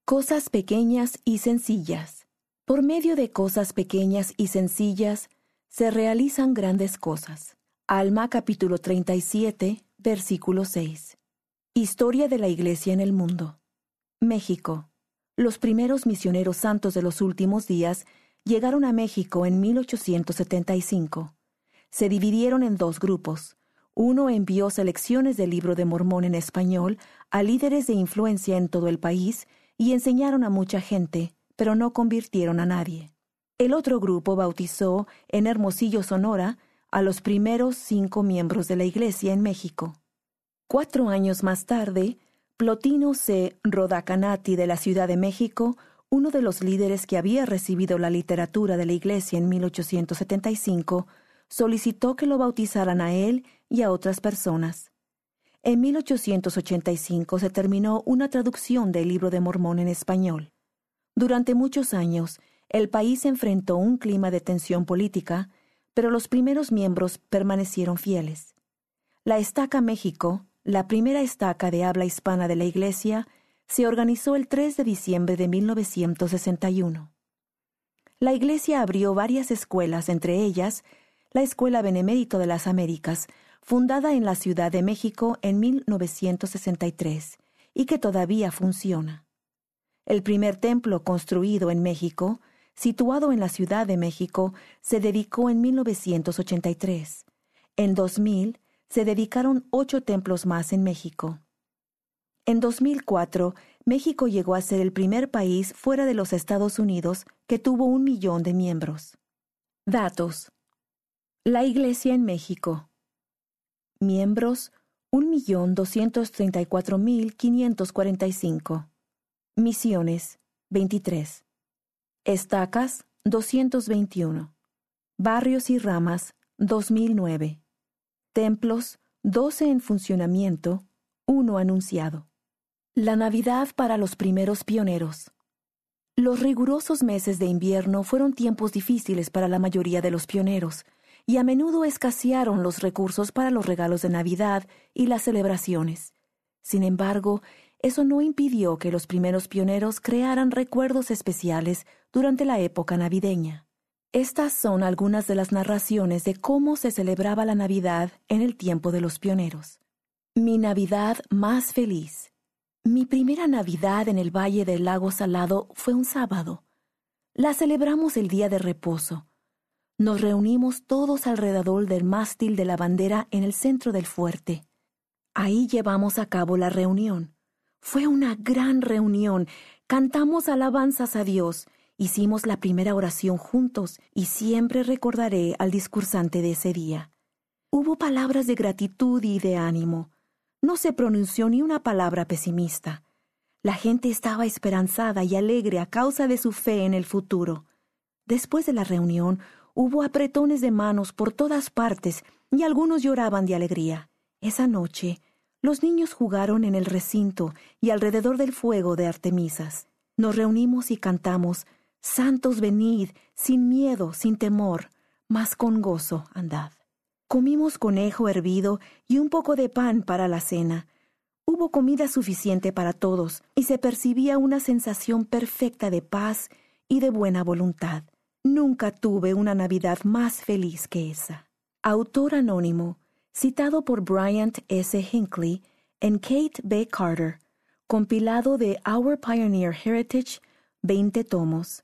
Cosas pequeñas y sencillas. Por medio de cosas pequeñas y sencillas se realizan grandes cosas. Alma capítulo 37, versículo 6. Historia de la Iglesia en el mundo. México. Los primeros misioneros santos de los últimos días llegaron a México en 1875. Se dividieron en dos grupos. Uno envió selecciones del Libro de Mormón en español a líderes de influencia en todo el país y enseñaron a mucha gente, pero no convirtieron a nadie. El otro grupo bautizó en Hermosillo, Sonora, a los primeros 5 miembros de la Iglesia en México. 4 años más tarde, Plotino C. Rodacanati de la Ciudad de México, uno de los líderes que había recibido la literatura de la Iglesia en 1875, solicitó que lo bautizaran a él y a otras personas. En 1885 se terminó una traducción del Libro de Mormón en español. Durante muchos años, el país enfrentó un clima de tensión política, pero los primeros miembros permanecieron fieles. La Estaca México, la primera estaca de habla hispana de la Iglesia, se organizó el 3 de diciembre de 1961. La Iglesia abrió varias escuelas, entre ellas la Escuela Benemérito de las Américas, fundada en la Ciudad de México en 1963, y que todavía funciona. El primer templo construido en México, situado en la Ciudad de México, se dedicó en 1983. En 2000, se dedicaron 8 templos más en México. En 2004, México llegó a ser el primer país fuera de los Estados Unidos que tuvo 1 millón de miembros. Datos. La Iglesia en México. Miembros, 1.234.545. Misiones, 23. Estacas, 221. Barrios y ramas, 2009. Templos, 12 en funcionamiento, 1 anunciado. La Navidad para los primeros pioneros. Los rigurosos meses de invierno fueron tiempos difíciles para la mayoría de los pioneros, y a menudo escasearon los recursos para los regalos de Navidad y las celebraciones. Sin embargo, eso no impidió que los primeros pioneros crearan recuerdos especiales durante la época navideña. Estas son algunas de las narraciones de cómo se celebraba la Navidad en el tiempo de los pioneros. Mi Navidad más feliz. Mi primera Navidad en el Valle del Lago Salado fue un sábado. La celebramos el día de reposo. Nos reunimos todos alrededor del mástil de la bandera en el centro del fuerte. Ahí llevamos a cabo la reunión. Fue una gran reunión. Cantamos alabanzas a Dios. Hicimos la primera oración juntos y siempre recordaré al discursante de ese día. Hubo palabras de gratitud y de ánimo. No se pronunció ni una palabra pesimista. La gente estaba esperanzada y alegre a causa de su fe en el futuro. Después de la reunión, hubo apretones de manos por todas partes y algunos lloraban de alegría. Esa noche, los niños jugaron en el recinto y alrededor del fuego de Artemisas. Nos reunimos y cantamos, «Santos venid, sin miedo, sin temor, mas con gozo andad». Comimos conejo hervido y un poco de pan para la cena. Hubo comida suficiente para todos y se percibía una sensación perfecta de paz y de buena voluntad. Nunca tuve una Navidad más feliz que esa. Autor anónimo, citado por Bryant S. Hinckley en Kate B. Carter, compilado de Our Pioneer Heritage, 20 tomos,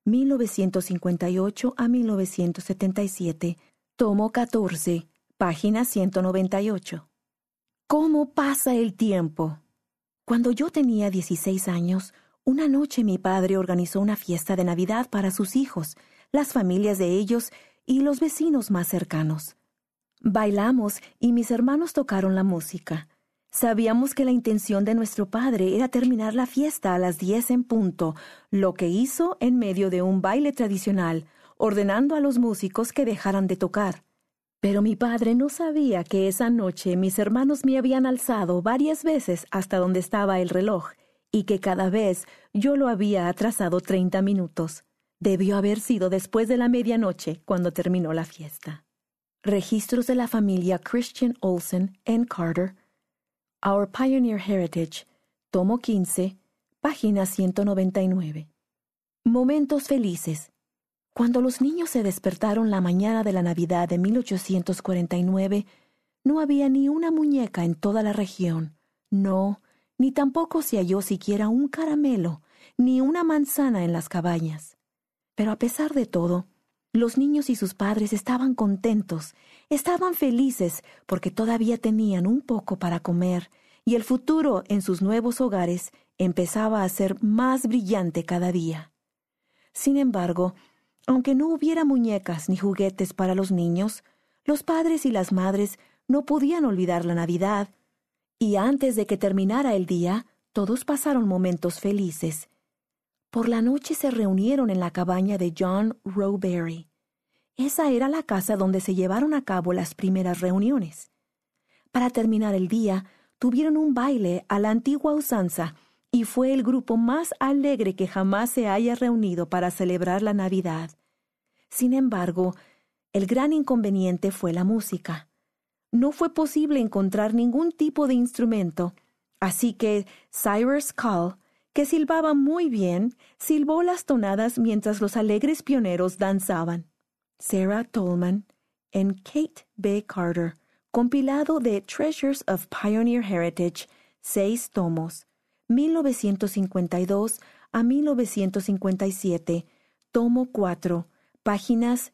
1958 a 1977, tomo 14, página 198. ¿Cómo pasa el tiempo? Cuando yo tenía 16 años, una noche mi padre organizó una fiesta de Navidad para sus hijos, las familias de ellos y los vecinos más cercanos. Bailamos y mis hermanos tocaron la música. Sabíamos que la intención de nuestro padre era terminar la fiesta a las 10 en punto, lo que hizo en medio de un baile tradicional, ordenando a los músicos que dejaran de tocar. Pero mi padre no sabía que esa noche mis hermanos me habían alzado varias veces hasta donde estaba el reloj, y que cada vez yo lo había atrasado 30 minutos. Debió haber sido después de la medianoche cuando terminó la fiesta. Registros de la familia Christian Olsen en Carter. Our Pioneer Heritage, tomo 15, Página 199. Momentos felices. Cuando los niños se despertaron la mañana de la Navidad de 1849, no había ni una muñeca en toda la región. No, ni tampoco se halló siquiera un caramelo, ni una manzana en las cabañas. Pero a pesar de todo, los niños y sus padres estaban contentos, estaban felices porque todavía tenían un poco para comer, y el futuro en sus nuevos hogares empezaba a ser más brillante cada día. Sin embargo, aunque no hubiera muñecas ni juguetes para los niños, los padres y las madres no podían olvidar la Navidad. Y antes de que terminara el día, todos pasaron momentos felices. Por la noche se reunieron en la cabaña de John Roebury. Esa era la casa donde se llevaron a cabo las primeras reuniones. Para terminar el día, tuvieron un baile a la antigua usanza, y fue el grupo más alegre que jamás se haya reunido para celebrar la Navidad. Sin embargo, el gran inconveniente fue la música. No fue posible encontrar ningún tipo de instrumento, así que Cyrus Call, que silbaba muy bien, silbó las tonadas mientras los alegres pioneros danzaban. Sarah Tolman, en Kate B. Carter, compilado de Treasures of Pioneer Heritage, 6 tomos, 1952 a 1957, tomo 4, páginas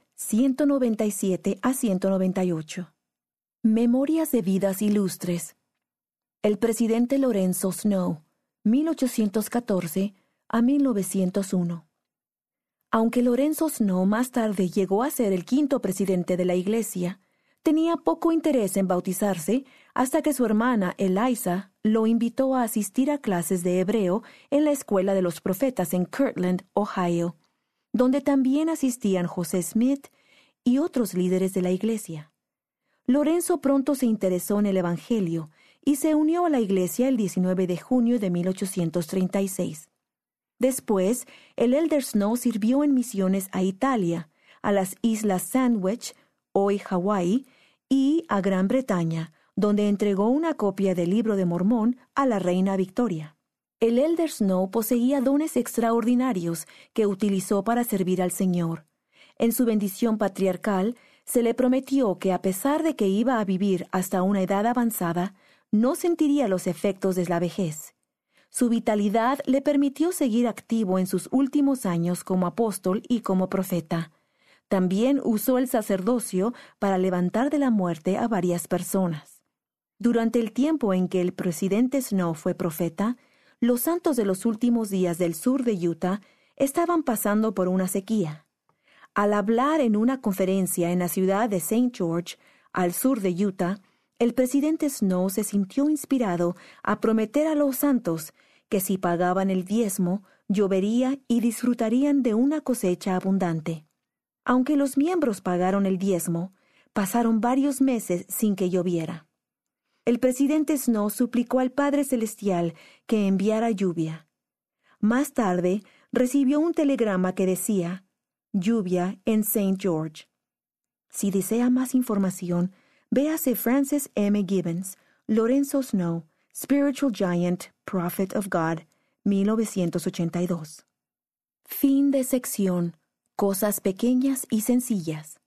197 a 198. Memorias de vidas ilustres. El presidente Lorenzo Snow, 1814 a 1901. Aunque Lorenzo Snow más tarde llegó a ser el 5º presidente de la Iglesia, tenía poco interés en bautizarse hasta que su hermana Eliza lo invitó a asistir a clases de hebreo en la Escuela de los Profetas en Kirtland, Ohio, donde también asistían José Smith y otros líderes de la Iglesia. Lorenzo pronto se interesó en el Evangelio y se unió a la Iglesia el 19 de junio de 1836. Después, el elder Snow sirvió en misiones a Italia, a las Islas Sandwich, hoy Hawái, y a Gran Bretaña, donde entregó una copia del Libro de Mormón a la reina Victoria. El elder Snow poseía dones extraordinarios que utilizó para servir al Señor. En su bendición patriarcal, se le prometió que a pesar de que iba a vivir hasta una edad avanzada, no sentiría los efectos de la vejez. Su vitalidad le permitió seguir activo en sus últimos años como apóstol y como profeta. También usó el sacerdocio para levantar de la muerte a varias personas. Durante el tiempo en que el presidente Snow fue profeta, los santos de los últimos días del sur de Utah estaban pasando por una sequía. Al hablar en una conferencia en la ciudad de St. George, al sur de Utah, el presidente Snow se sintió inspirado a prometer a los santos que si pagaban el diezmo, llovería y disfrutarían de una cosecha abundante. Aunque los miembros pagaron el diezmo, pasaron varios meses sin que lloviera. El presidente Snow suplicó al Padre Celestial que enviara lluvia. Más tarde, recibió un telegrama que decía, lluvia en St. George. Si desea más información, véase Francis M. Gibbons, Lorenzo Snow, Spiritual Giant, Prophet of God, 1982. Fin de sección. Cosas pequeñas y sencillas.